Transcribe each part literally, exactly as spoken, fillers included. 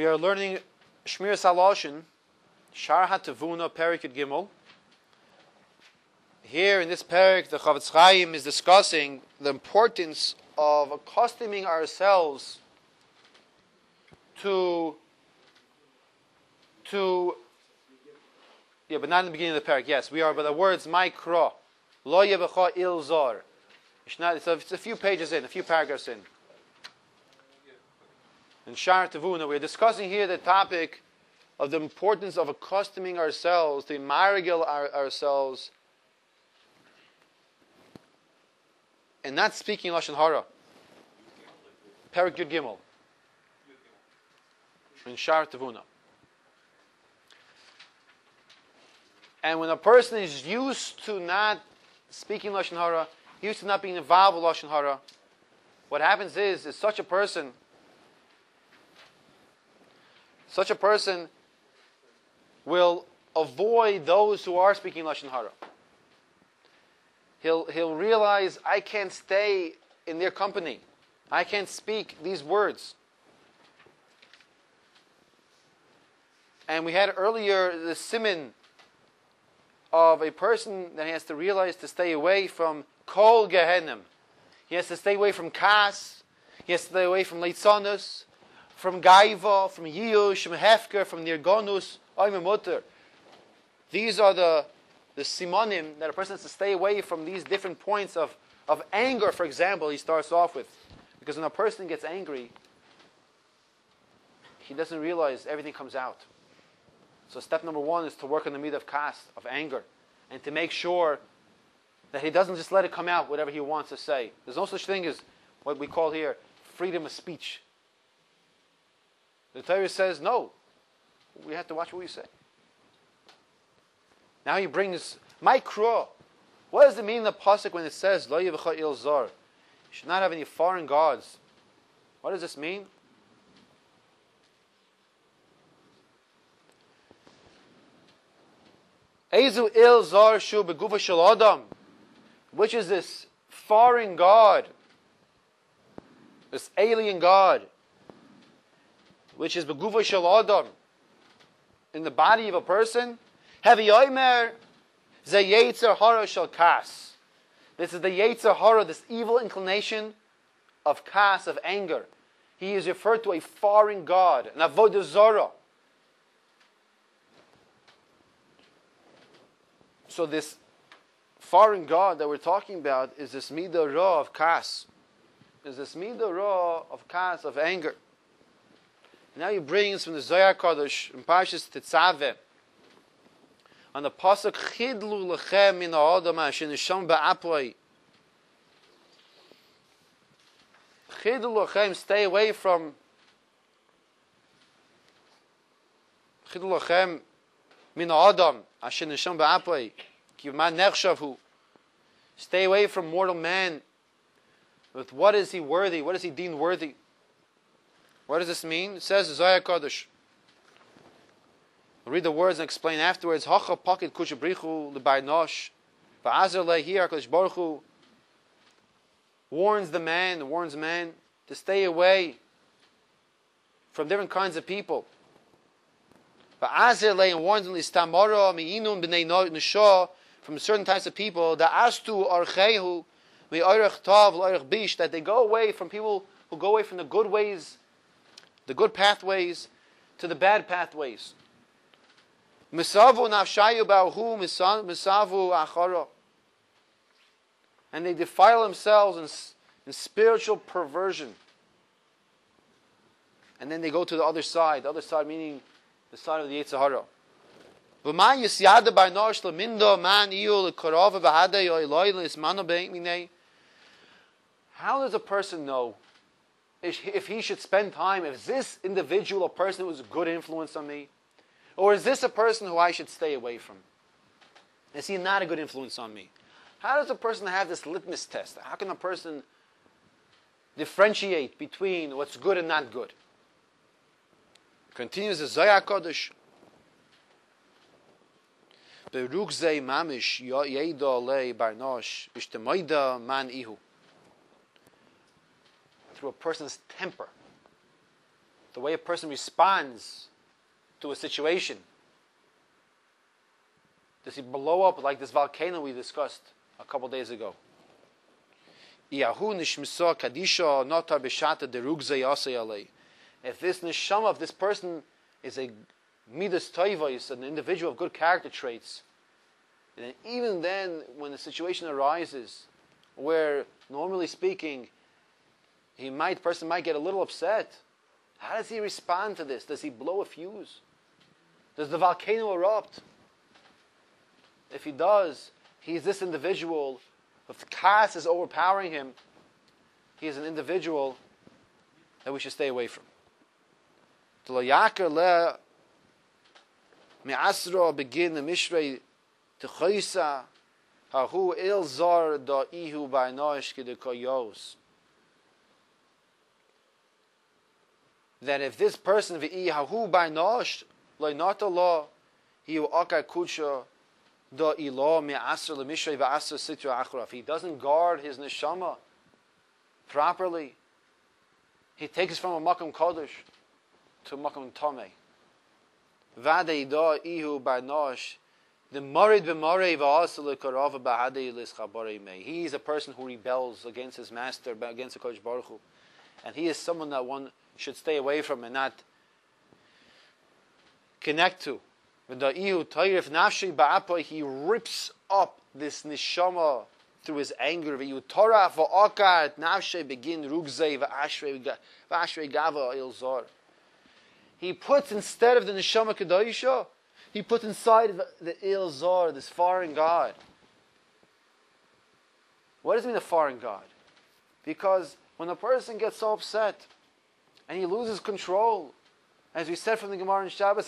are learning Shmiras HaLashon, Shar HaTavuna, Perek Yud Gimel. Here in this Perek, the Chavetz Chaim is discussing the importance of accustoming ourselves to, to, yeah, but not in the beginning of the Perek. Yes, we are, but the words Maikra, Lo Yebecha Il Zar. It's not. It's a, it's a few pages in, a few paragraphs in. In Shar Tavuna, we're discussing here the topic of the importance of accustoming ourselves, to marigil our, ourselves, and not speaking Lashon Hara. Perek Yud Gimel. In Shar Tavuna. And when a person is used to not speaking Lashon Hara, used to not being involved with Lashon Hara, what happens is, is such a person, such a person will avoid those who are speaking Lashon Hara. He'll, he'll realize, I can't stay in their company. I can't speak these words. And we had earlier the siman of a person that he has to realize to stay away from Kol Gehenim. He has to stay away from Kas. He has to stay away from Leitzanus, from Gaiva, from Yush, from Hefker, from Nirgonus, Oime Mutter. These are the, the simonim that a person has to stay away from, these different points of, of anger, for example, he starts off with. Because when a person gets angry, he doesn't realize everything comes out. So step number one is to work on the midah of kas, of anger, and to make sure that he doesn't just let it come out, whatever he wants to say. There's no such thing as what we call here freedom of speech. The Torah says, no, we have to watch what we say. Now he brings, Maikra. What does it mean in the pasuk when it says, Lo Yevecha Il Zar? You should not have any foreign gods. What does this mean? Ezu Il Zar Shu Begufa Shel Adam. Which is this foreign god, this alien god, which is Begufa Shel Adam, in the body of a person. Hevi Omer Ze Yetzer Hara Shel Kas. This is the Yetzer Hara, this evil inclination of Kas, of anger. He is referred to a foreign god, an Avodah Zarah. So this foreign god that we're talking about is this midah ra of kas, is this midah ra of kas, of anger. Now he brings from the Zohar Kodesh in Parshas Tetzaveh on the pasuk Chidlu lechem min ha'adam asher nisham ba'aploi. Chidlu lechem, stay away from. Chidlu lechem min ha'adam asher nisham ba'aploi. Kivman nechshavhu. Stay away from mortal man. With what is he worthy? What is he deemed worthy? What does this mean? It says Zohar Kodesh. I'll read the words and explain afterwards. Hacha pakid kushabrichu lebaynosh va'azer lehi HaKadosh Baruch Hu warns the man, warns man to stay away from different kinds of people. Va'azer lehi, and warns them listamara mi'inun b'nei nishah, from certain types of people, that astu archehu me'orech tav l'orech bish, that they go away from people who go away from the good ways, the good pathways, to the bad pathways. Misavu nafshayu ba'hu misavu achara, and they defile themselves in, in spiritual perversion. And then they go to the other side, the other side meaning the side of the Yetzer Hara. How does a person know if he should spend time, if this individual, a person who is a good influence on me, or is this a person who I should stay away from? Is he not a good influence on me? How does a person have this litmus test? How can a person differentiate between what's good and not good? Continues the Zohar Kodesh. Beruk zei mamish yeida alei barnosh b'shtemoida man ihu. Through a person's temper. the way a person responds to a situation. Does he blow up like this volcano we discussed a couple days ago? If this neshama of this person is a midas tova, is an individual of good character traits, then even then, when the situation arises, where normally speaking, he might person might get a little upset, how does he respond to this? Does he blow a fuse? Does the volcano erupt? If he does, he's this individual. If the kas is overpowering him, he is an individual that we should stay away from. Begin the mishrei techoisa hahu il zar da ihu by noish koyos. That if this person v'i hahu by nosh loy not Allah he akar kucha da ilah me asr le mishrei va asr sitra achra. If he doesn't guard his neshama properly, he takes from a makam kodesh to a makam tameh. Vade da ihu by nosh the marid b'marei va asr le karava b'hadei lis chabarei mei. He is a person who rebels against his master, against the Kodesh Baruch Hu, and he is someone that one should stay away from and not connect to. He rips up this neshama through his anger. He puts, instead of the neshama kedosha, he puts inside the, the ilzar, this foreign god. What does it mean, a foreign god? Because when a person gets so upset and he loses control, as we said from the Gemara in Shabbos,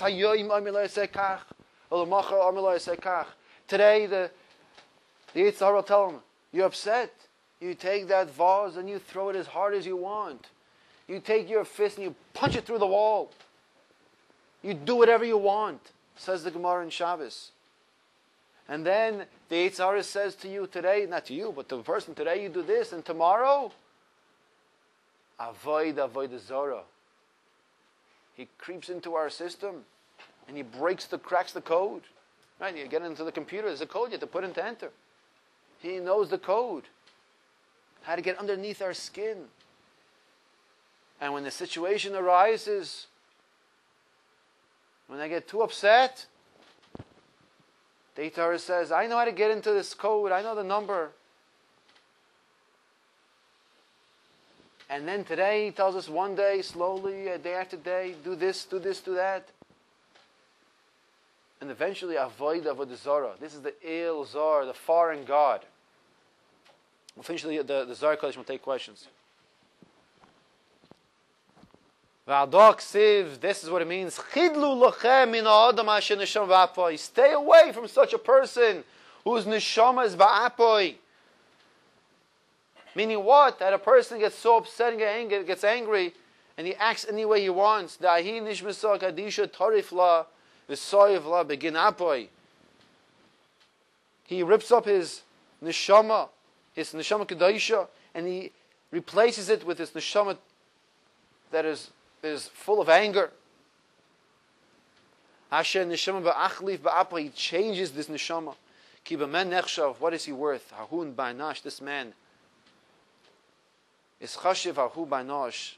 today the the Yetzer Hara will tell him, you're upset. You take that vase and you throw it as hard as you want. You take your fist and you punch it through the wall. You do whatever you want, says the Gemara in Shabbos. And then the Yetzer Hara says to you today, not to you, but to the person, today you do this, and tomorrow, avoid, avoid the Zorah. He creeps into our system and he breaks the, cracks the code. Right? You get into the computer, there's a code you have to put in to enter. He knows the code. How to get underneath our skin. And when the situation arises, when I get too upset, the Yetzer Hara says, I know how to get into this code, I know the number. And then today he tells us one day, slowly, a day after day, do this, do this, do that. And eventually, avoid avodah zara. This is the il zar, the foreign god. We'll finish the, the, the Zar Kodesh, we'll take questions. This is what it means. Stay away from such a person whose neshama is ba'apoi. Meaning what? That a person gets so upset and gets angry and he acts any way he wants. He rips up his neshama, his neshama kedosha, and he replaces it with his neshama that is, is full of anger. He changes this neshama. What is he worth? This man is chashiv ahu b'anosh.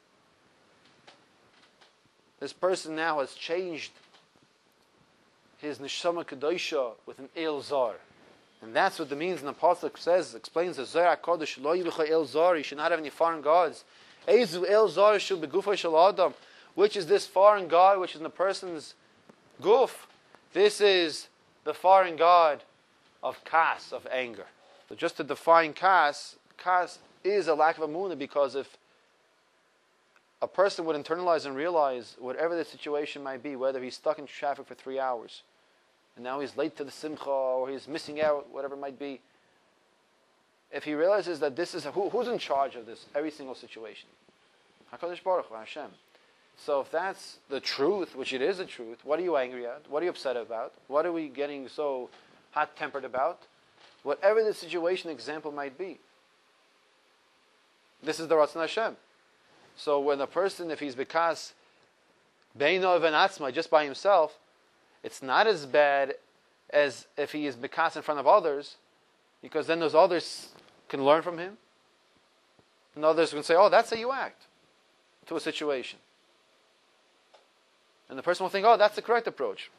This person now has changed his neshama kedosha with an el zar, and that's what the means. In the pasuk says, explains the Zohar Kodesh, lo yivicha el zar. You should not have any foreign gods. Eizu el zar shel begufa shel adam. Which is this foreign god which is in the person's guf? This is the foreign god of kas, of anger. So just to define kas, kas is a lack of emunah, because if a person would internalize and realize whatever the situation might be, whether he's stuck in traffic for three hours, and now he's late to the simcha, or he's missing out, whatever it might be, if he realizes that this is, who, who's in charge of this, every single situation? HaKadosh Baruch Hu, Hashem. So if that's the truth, which it is the truth, what are you angry at? What are you upset about? What are we getting so hot-tempered about? Whatever the situation example might be. This is the Ratzon Hashem. So when a person, if he's bekas beino v'natzma, just by himself, it's not as bad as if he is bekas in front of others, because then those others can learn from him. And others can say, oh, that's how you act to a situation. And the person will think, oh, that's the correct approach.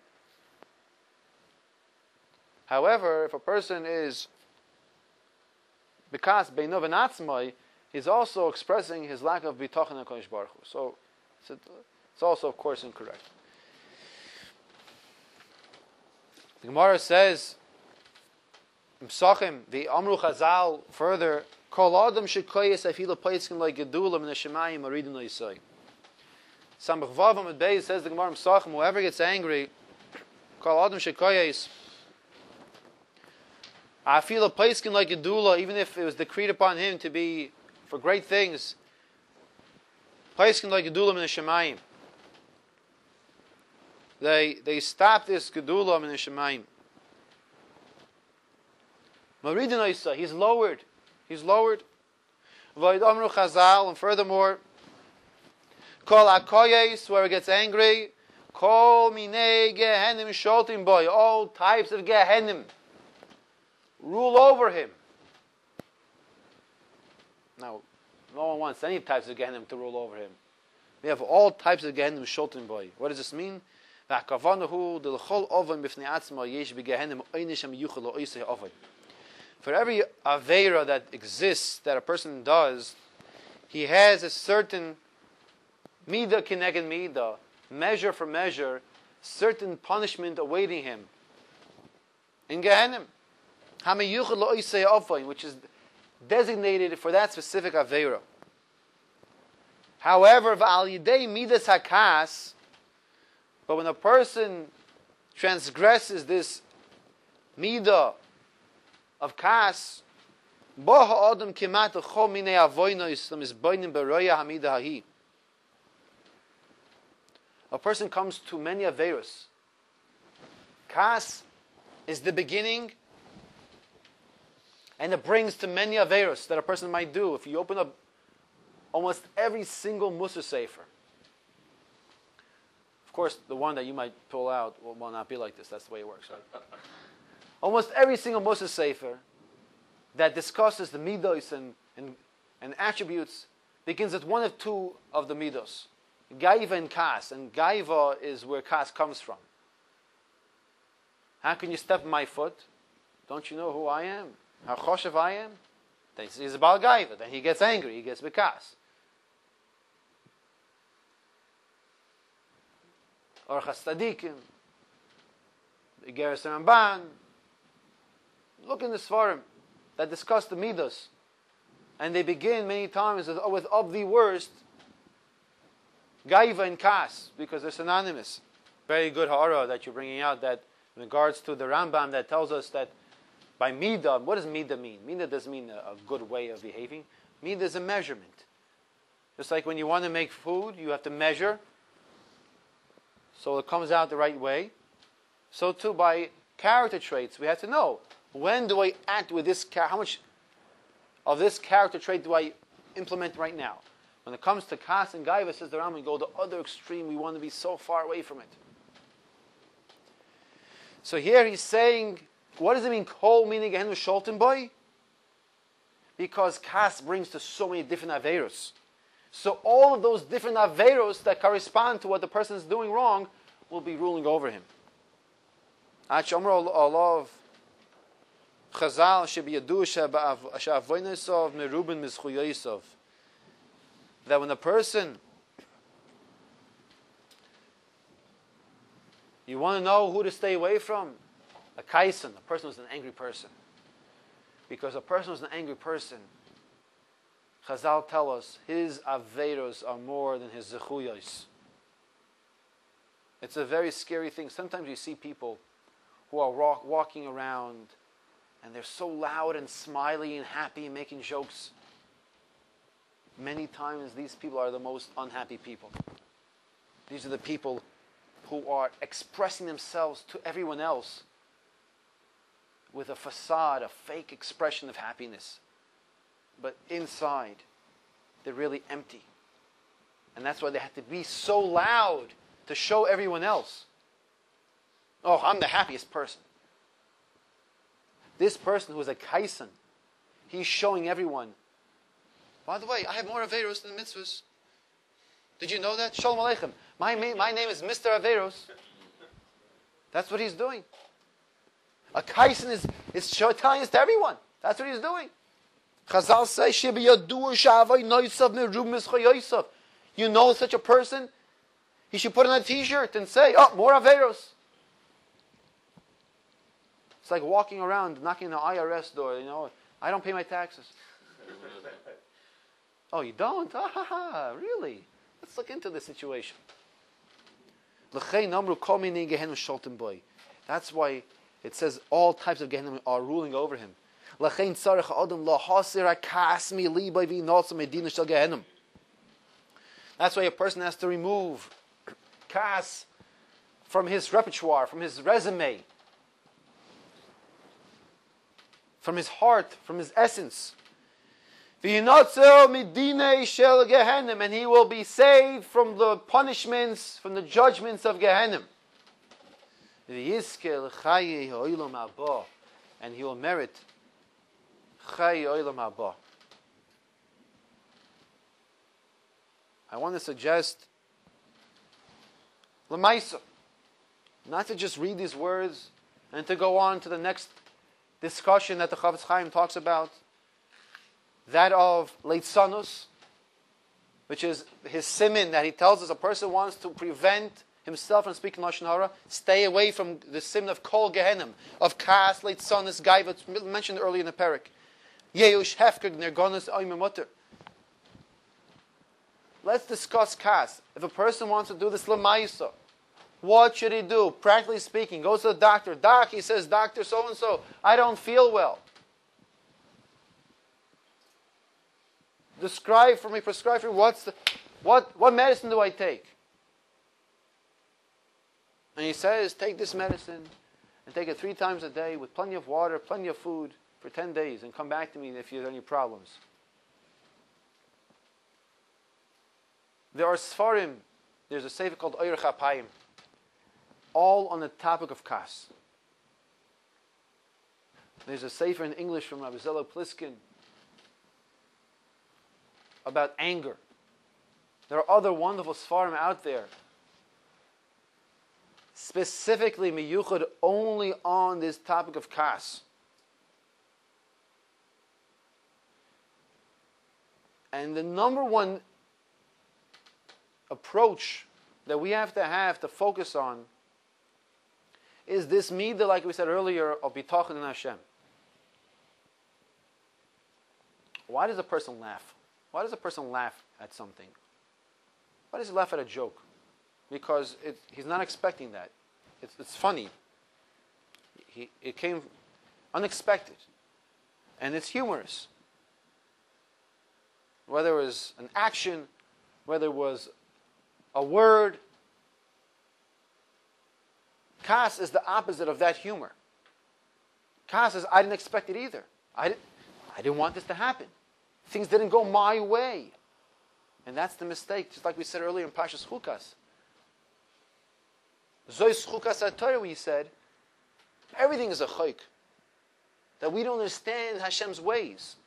However, if a person is bekas beino v'natzma, he's also expressing his lack of bitachon in HaKadosh Baruch Hu. So it's also, of course, incorrect. The Gemara says, M'sachim, the Amru Chazal, further, Kol Adam shekoyes afilu peitzkin like gedulam in the Shemayim aridin lo'isai. Samach Vav Amud Beis says the Gemara M'sachim, whoever gets angry, Kol Adam shekoyes afilu peitzkin like gedula, even if it was decreed upon him to be for great things, peitzkin like gedulam in the Shemayim. They they stop this gedulam in the Shemayim. Maridin Oisa, he's lowered. He's lowered. V'od Amru Chazal, and furthermore, Kol Akoyes, where he gets angry, Kol Minei Gehenim Sholtim Boy, all types of Gehenim rule over him. Now, no one wants any types of Gehenim to rule over him. We have all types of Gehenim Sholtim Boy. What does this mean? For every aveira that exists, that a person does, he has a certain midah kineged midah, measure for measure, certain punishment awaiting him in Gehenim, which is designated for that specific aveira. However, v'al yidei midas hakas, but when a person transgresses this midah of kas, a person comes to many averus. Kas is the beginning, and it brings to many averus that a person might do. If you open up almost every single Musar Sefer, of course, the one that you might pull out will, will not be like this. That's the way it works, right? Almost every single Musar Sefer that discusses the midos and, and, and attributes begins with one of two of the midos, gaiva and kas. And gaiva is where kas comes from. How can you step on my foot? Don't you know who I am? How choshev I am? Then he's about gaiva. Then he gets angry. He gets bekas. Or chastadikim, Igeres Ramban. Look in the Svarim that discuss the midos, and they begin many times with, with of the worst, gaiva and kas, because they're synonymous. Very good ha'ara that you're bringing out, that in regards to the Rambam that tells us that by midah, what does midah mean? Midah doesn't mean a, a good way of behaving. Midah is a measurement. Just like when you want to make food, you have to measure, so it comes out the right way. So too, by character traits, we have to know, when do I act with this character? How much of this character trait do I implement right now? When it comes to kas and gaiva, says the Rambam, we go the other extreme. We want to be so far away from it. So here he's saying, what does it mean, kol meaning gehenim sholten boy? Because kas brings to so many different averos. So all of those different averos that correspond to what the person is doing wrong will be ruling over him. Allah Chazal should be yadu she'avonosov merubin mizchuyosov. That when a person, you want to know who to stay away from, a kaisen, a person who's an angry person. Because a person who's an angry person, Chazal tell us, his averos are more than his zechuyos. It's a very scary thing. Sometimes you see people who are walk, walking around and they're so loud and smiley and happy and making jokes. Many times these people are the most unhappy people. These are the people who are expressing themselves to everyone else with a facade, a fake expression of happiness. But inside, they're really empty. And that's why they had to be so loud to show everyone else. Oh, I'm the happiest person. This person who is a kaisan, he's showing everyone. By the way, I have more Averos than mitzvahs. Did you know that? Shalom Aleichem. My, my name is Mister Averos. That's what he's doing. A kaisan is, is telling this to everyone. That's what he's doing. Chazal say, you know such a person? He should put on a t-shirt and say, oh, more Averos. It's like walking around, knocking on the I R S door, you know. I don't pay my taxes. Oh, you don't? Ah, ha, ha, really? Let's look into this situation. That's why it says all types of Gehenna are ruling over him. That's why a person has to remove kas from his repertoire, from his resume, from his heart, from his essence. And he will be saved from the punishments, from the judgments of Gehenna. And he will merit Chay Olam Haba. I want to suggest L'maisa, not to just read these words and to go on to the next discussion that the Chafetz Chaim talks about, that of Leitzanus, which is his simin that he tells us a person wants to prevent himself from speaking Lashon Hara, stay away from the simin of Kol Gehenim, of Kas, Leitzanus, Gaiva, mentioned earlier in the parak. Yeush, Hefker, Nergonus, Oimim Mutter. Let's discuss Kas. If a person wants to do this L'maisa, what should he do? Practically speaking, goes to the doctor. Doc, he says, doctor so-and-so, I don't feel well. Describe for me, prescribe for me, what's the, what, what medicine do I take? And he says, take this medicine and take it three times a day with plenty of water, plenty of food for ten days and come back to me if you have any problems. There are Sfarim, there's a sefer called Oyer Chapayim, all on the topic of Kas. There's a sefer in English from Rabbi Zelo Pliskin about anger. There are other wonderful Sfarim out there, specifically miyuchad only on this topic of Kas. And the number one approach that we have to have to focus on is this midah, like we said earlier, of bitachon in Hashem. Why does a person laugh? Why does a person laugh at something? Why does he laugh at a joke? Because it, he's not expecting that. It's, it's funny. He, it came unexpected. And it's humorous. Whether it was an action, whether it was a word. Kas is the opposite of that humor. Kas is, I didn't expect it either. I didn't, I didn't want this to happen. Things didn't go my way. And that's the mistake, just like we said earlier in Pashas Chukas. Zois Chukas HaTorah, we said, everything is a chayk. That we don't understand Hashem's ways.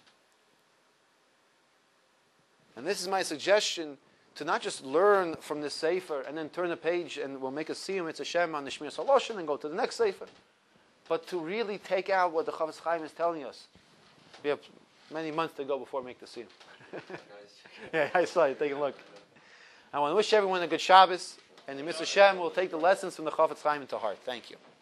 And this is my suggestion, to not just learn from this sefer and then turn the page and we'll make a siyum, it's a Shem on the Shmir Saloshin and go to the next sefer. But to really take out what the Chafetz Chaim is telling us. We have many months to go before we make the siyum. Yeah, I saw you. Take a look. I want to wish everyone a good Shabbos, and the Mitzvah Shem will take the lessons from the Chafetz Chaim into heart. Thank you.